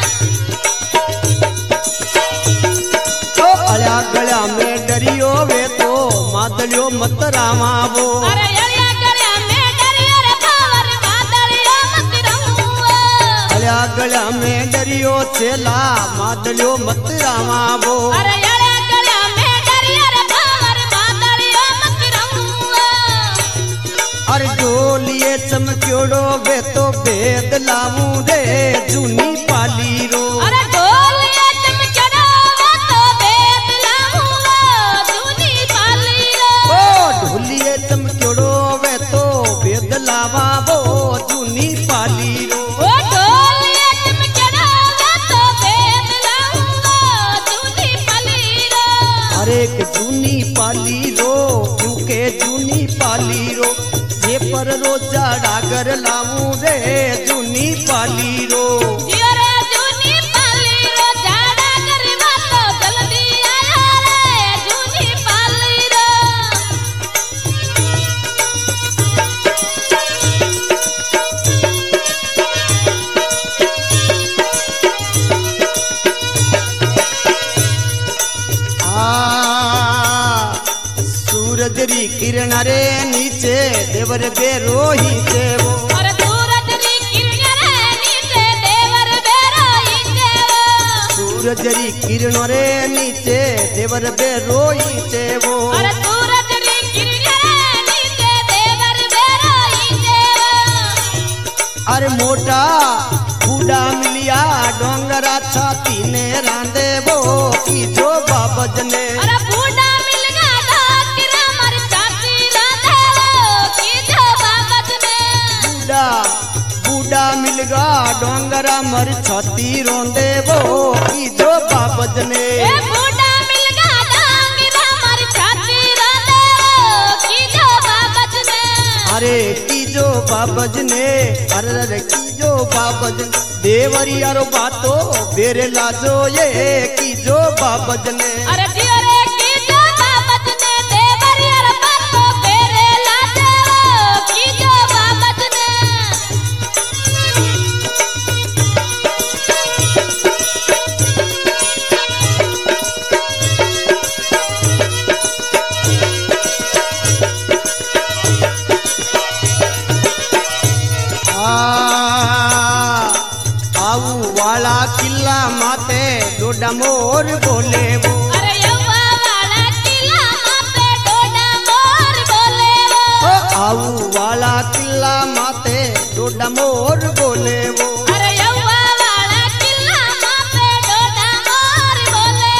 तो अल्या गल्या में डरियो वे तो मादलियो मत रामावो अरे अलिया गलिया में डरियो रे बावर मादलियो मत रहूं अल्या गल्या में डरियो चेला मादलियो मत रामावो अरे अलिया गलिया में डरियो रे बावर मादलियो मत रहूं अरे डोलिए चमक्योड़ो वे तो भेद लावू रे जूनी पाली रो अरे ढोलिया चमचड़ा वो तो भेद लाऊं जूनी पाली रो ओ ढोलिए चमक्योड़ो वे तो भेद लावा वो जूनी पाली रो ओ ढोलिया चमचड़ा वो तो भेद लाऊं जूनी पाली रो अरे एक जूनी पाली रो क्योंकि जूनी पाली रो जे पर रोजा डागर लावू रे जूनी पाली रो जियो रे जूनी पाली रो जाड़ा गरबा तो जल्दी आया रे जूनी पाली रो आ सूरज री किरण रे नीचे नीचे देवर बेरोही जेवो अरे सूरज री किरण रे नीचे देवर बेरोही जेवो सूरज री किरण रे नीचे देवर बेरोही जेवो अरे सूरज री किरण रे नीचे देवर बेरोही जेवो अरे मोटा बूढ़ा मिलिया डोंगरा छाती ने रांधे वो की जो बाबज ने अरे बूढ़ा मिल गया डाकिरा मर चाची राधे वो की जो बाबज ने बूढ़ा बूढ़ा मिल गा डोंगरा मर छाती रोंदे वो की जो बाबज ने ए बूढ़ा मिल गया डाकिरा मर चाची राधे वो की जो बाबज ने अरे की जो बाबज ने अरे अरे की जो बाबज ने देवरी अरो बातो बेरे लाजो ये की जो बाबज ने अरे जियो रे की जो बाबज ने देवर यार बातो बेरे लाजे वो की जो बाबज ने आऊ वाला किला माते डोडा मोर बोले वो अरे यव्वा वाला किला माते डोडा मोर बोले वो आऊ वाला किला माते डोडा मोर बोले वो अरे यव्वा वाला किला माते डोडा मोर बोले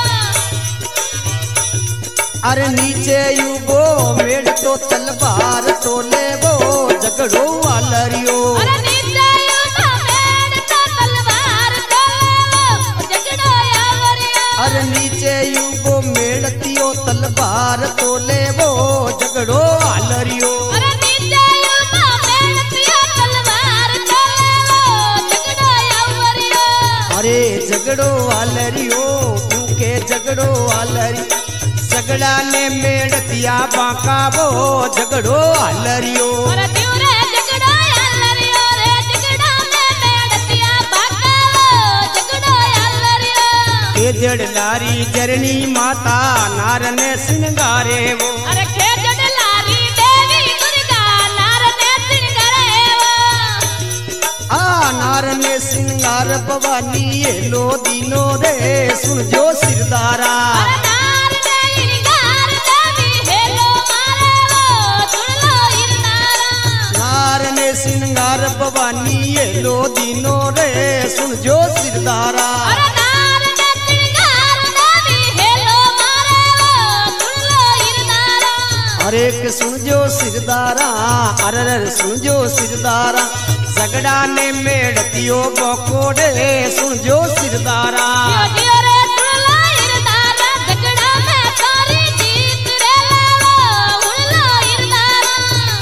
वो अरे नीचे युगो मेड़ तो तलवार तोले वो झगड़ो वालरियो अरे नीचे युवा मेड़ तो तलवार तोले वो झगड़ो यावरिया अरे नीचे युगो मेड़तियो तलवार तोले वो झगड़ो वालरियो अरे नीचे युवा मेड़ तियो तलवार तोले वो झगड़ो यावरिया अरे झगड़ो वालरियो क्योंकि झगड़ो वालरी झगड़ा ने मेड़तिया बांका वो झगड़ो वालरियो अरे दिवरे झगड़ो यालरियो रे झगड़ा में मेड़तिया बाका वो झगड़ो यालरियो के जड़ लारी जरनी माता नारने सिंगारे वो अरे खेजड़ लारी देवी दुर्गा नारने सिंगारे वो आ नारने सिंगार भवानी ये लो दीनो रे सुन जो सिरदारा अरे नारने इनगार देवी हेलो मारे वो सुन लो इरनारा नारने सिंगार भवानी ये लो दीनो रे सुन जो सिरदारा अरे नारने सिंगार देवी हेलो मारे वो सुन लो इरनारा अरे के सुन जो सिरदारा अरे अरे सुन जो सिरदारा झगड़ा ने मेड़तियो बकोड़े सुन जो सिरदारा जियो जियो रे सुन लो इरनारा झगड़ा में सारी जीत रे लावो सुन लो इरनारा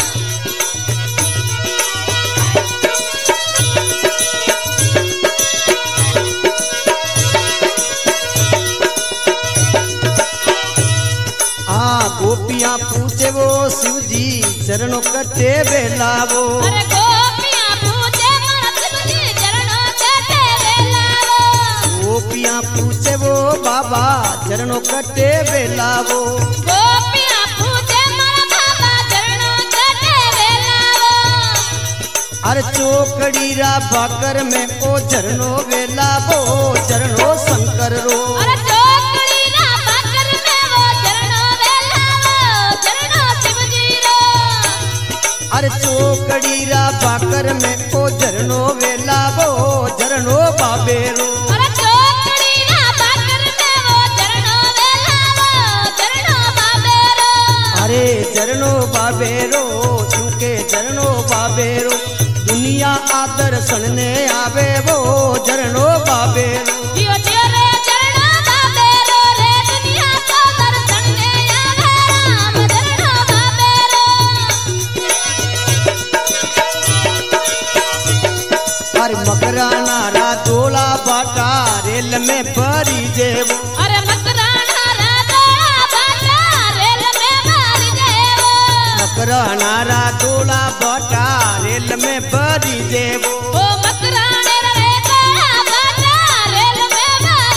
आ गोपियां पूछे वो शिवजी चरणों कटे बेलावो अरे गोपियां पूछे मन शिवजी चरणों कटे बेलावो गोपियां पूछे वो बाबा चरणों कटे बेलावो गोपियां पूछे मन बाबा चरणों कटे बेलावो अरे चोकड़ी रा भाकर में ओ झरनो बेलावो चरणो शंकर रो अरे चोकड़ी ना बाकर में वो चरणों बेलावो चरणों शिवजी रो अरे चोकड़ी रा भाकर में ओ झरनो बेलावो झरनो बाबेरो अरे चोकड़ी ना बाकर में वो चरणों बेलावो चरणों बाबेरो अरे झरनो बाबेरो क्योंकि झरनो बाबेरो दुनिया आदर सुनने आवे वो झरनो बाबेरो जियो जियो रे चरणों बाबेरो रे दुनिया को दर्शन ने आवे राम चरणों बाबेरो अरे मकराना रा दोला बाटा रेल में भरी जेवो अरे मकराना राधा बाटा रेल में मार जेवो मकराना रा दोला बाटा रेल में भरी जेवो ओ मकराने रे दोला बाटा रेल में मार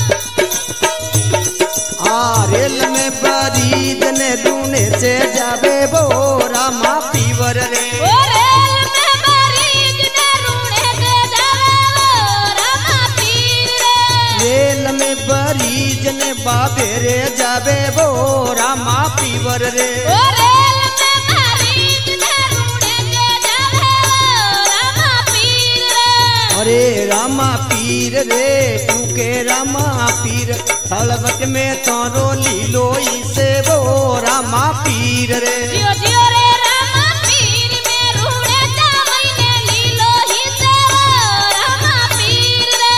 जेवो आ रेल में भरी जने लूने से जावे जावे वो रामा पीवर रे। ओ रेल में मारीच ने रूड़े के जावे रामा पीर रे। अरे रामा पीर रे क्योंकि रामा पीर थलवट में तोरो लीलो इसे वो रामा पीर रे। जियो जियो रे रामा पीर में रूड़े जावई ने लीलो ही से वो रामा पीर रे।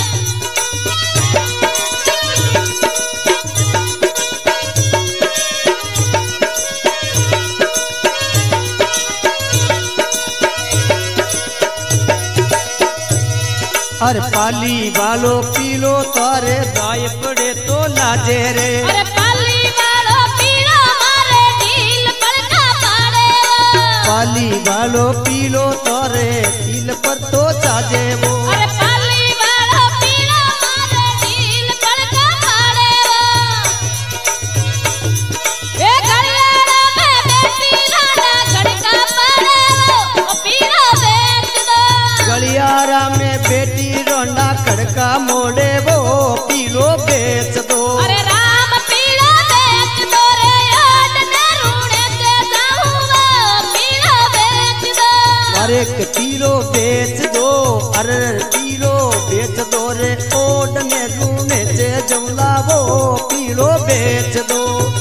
अरे पाली वालो पीलो तारे दाय पड़े तो लाजे रे। अरे पाली वालो पीलो मारे ढील पर का पाड़े वो। पाली वालो पीलो तारे दिल पर तो जाजे वो। अरे पाली वालो पीलो मारे ढील पर का पाड़े वो। ए घड़ियाड़ा में बेटी राडा घड़का पाड़े वो। ओ पीलो बेच दो। गलियारा में बेटी रोंडा खड़का मोड़े वो पीलो बेच दो। अरे राम पीलो बेच दो रे याद ने रूड़े से जाऊं वो पीलो बेच दो। अरे एक पीलो बेच दो अरे पीलो बेच दो रे ओड में रूने से जमला वो पीलो बेच दो।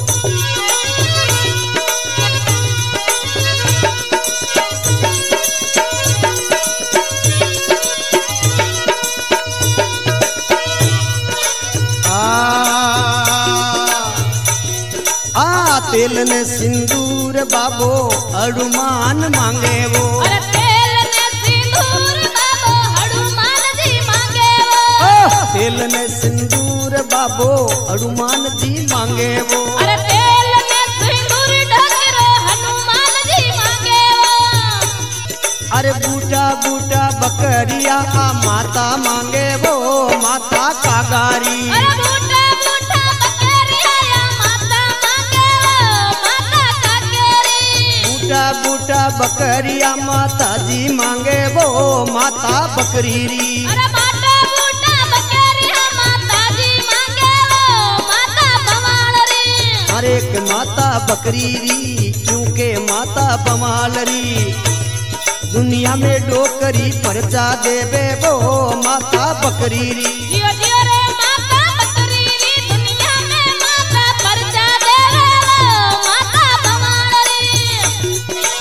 तेल ने सिंदूर बाबो हनुमान मांगे वो। अरे तेल ने सिंदूर बाबो हनुमान जी मांगे वो। तेल ने सिंदूर बाबो हनुमान जी मांगे वो। अरे तेल ने सिंदूर ढकरो हनुमान जी मांगे वो। अरे बूटा बूटा बकरिया आ माता मांगे वो माता कागारी। अरे बूटा बूटा बकरिया या माता मांगे वो माता कागेरी। बूटा बूटा बकरिया माता जी मांगे वो माता बकरीरी। अरे माता बूटा बकरिया माता जी मांगे वो माता बवालरी। अरे एक माता बकरीरी क्योंकि माता बमालरी दुनिया में डोकरी परचा देवे वो माता बकरीरी। जियो जियो रे माता बकरीरी दुनिया में माता परचा देवे वो माता बवालरी।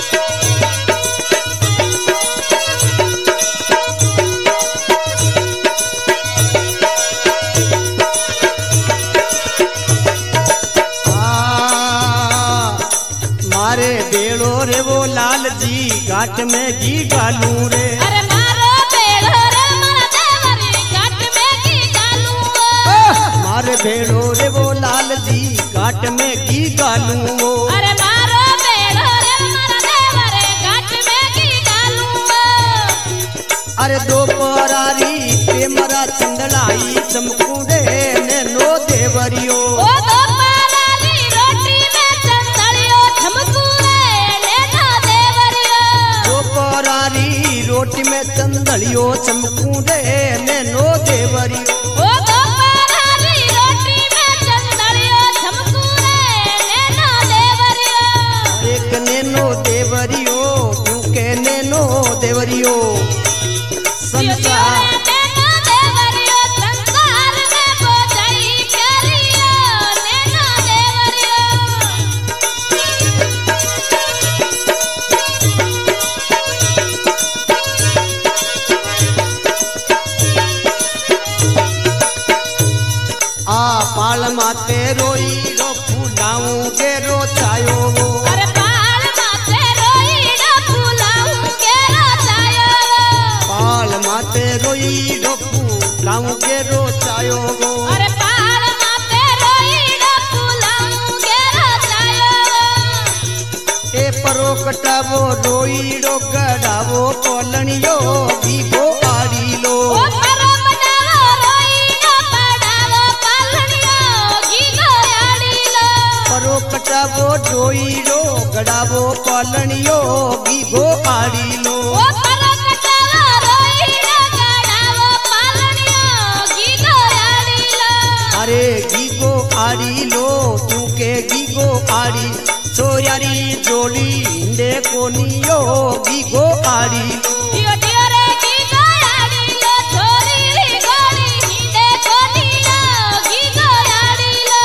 मारे बेड़ो रे वो लाल जी घाट में घी डालू रे। अरे मारो बेड़ो रे मारा देवरी घाट में घी डालू वो। मारे बेड़ो रे वो लाल जी घाट में घी डालू वो। अरे मारो बेड़ो रे मारा देवरी घाट में घी डालू वो। अरे दो परारी प्रेमरा चंदलाई चमकुंडे ने नो देवरियो। ओ दो परारी रोटी में चंदड़ियो झमकुरे लेना देवरियो। दो परारी रोटी में चंदड़ियो चमकुंडे ने नो देवरियो। ओ दो परारी रोटी में चंदड़ियो झमकुरे लेना देवरियो। एक नैनो देवरियो क्योंकि नैनो देवरियो जियो जियो रे नैना देवरियो संसार में बोझई करियो नैना देवरियो। आ पाल माते रोई रो फूलाऊं के रो छायो वो। अरे पाल माथे रोई रो फूलाऊं के रो छायो वो। पाल माते रोई रो फूलाऊं के रो छायो वो। अरे पाल माथे रोई रो फूलाऊं के रो छायो वो। ए परो कटावो रोई रो गड़ावो कोलनियो भीगो आड़ी लो। ओ परो बनावो रोई रो पड़ावो पालनियो गीगो आड़ी लो। परो कटावो रोई रो गड़ावो कोलनियो भीगो आड़ी लो। ओ परो कटावो रोई रो गड़ावो पालनियो गीगो आड़ी लो। अरे भीगो आड़ी लो कोनियो गीगो आड़ी दियो दियो रे गीगो आड़ी लो छोरी गोरी हिंदे कोनियो गीगो आड़ी लो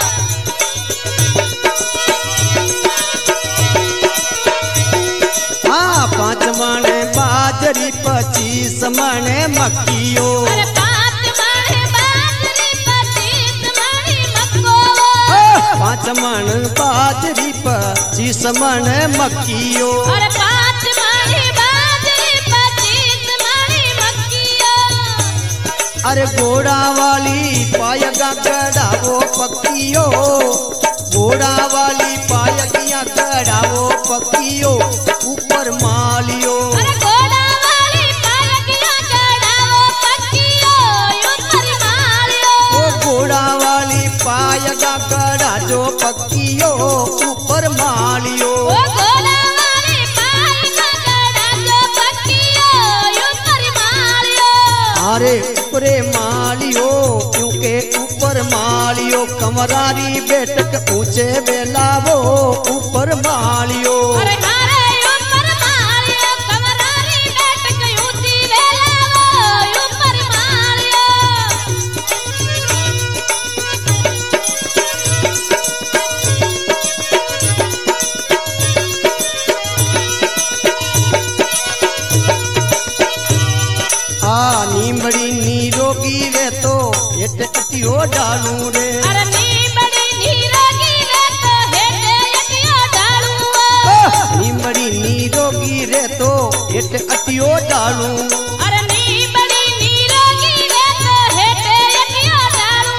हाँ पांच मणे बाजरी पच्चीस मणे मक्कियो अरे पांच मणे बाजरी पच्चीस मणे मक्को पांच मण बाजरी पच्चीस मणे मक्कियो अरे पांच मणे बाजरी पच्चीस मणे मक्कियो अरे घोड़ा वाली पायगा गड़ावो पक्कियो घोड़ा वाली पायगिया गड़ावो पक्कियो ऊपर मालियो अरे घोड़ा वाली पायगिया गड़ावो पक्कियो ऊपर मालियो ओ घोड़ा वाली पायगा गड़ा जो पक्कियो ऊपर मालियो ओ घोड़ा वाली पायगा गड़ावो पक्कियो ऊपर मालियो अरे ऊपरे मालियो क्योंकि ऊपर मालियो कमरारी बेटक ऊंचे बेलावो ऊपर मालियो अरे हारे ऊपर मालियो कमरारी बैठक ऊंची बेलावो ऊपर मालियो आ नीमड़ी नीरोगी रे तो एट अटियो डालू रे अरे नीमड़ी नीरोगी रे तो हेटे अटियो डालू नीमड़ी नीरोगी रे तो एट अटियो डालू अरे नीमड़ी नीरोगी रे तो हेटे अटियो डालू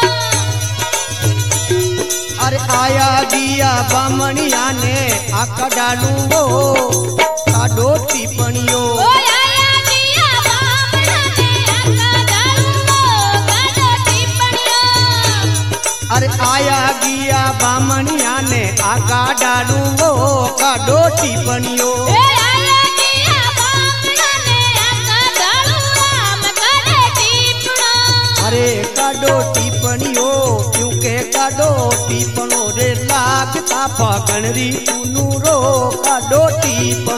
अरे आया दिया बामणिया ने आका डालू वो काडो टिपणियो ओ आया दिया बामणा ने आका डालू गाडो टिपणियो अरे आया गिया बामणिया ने आका डालू वो काडो टिपणियो ए आया दिया बामणा ने आका डालू राम गाडे टिपणो अरे काडो टिपणियो क्योंकि काडो टिपणो रे लागता फागण री रो काडो टिप